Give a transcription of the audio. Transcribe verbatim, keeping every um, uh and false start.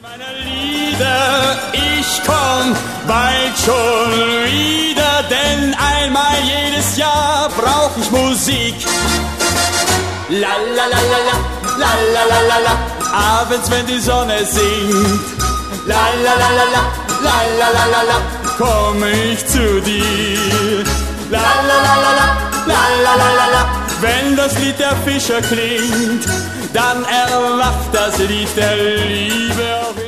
Meine Lieder, ich komm bald schon wieder, denn einmal jedes Jahr brauch ich Musik. La la la la la, la la la la la, abends wenn die Sonne singt. La la la la la, la la la la la, komm ich zu dir. La la la la la, la la la la la, wenn das Lied der Fischer klingt, dann erwacht das Lied der Liebe.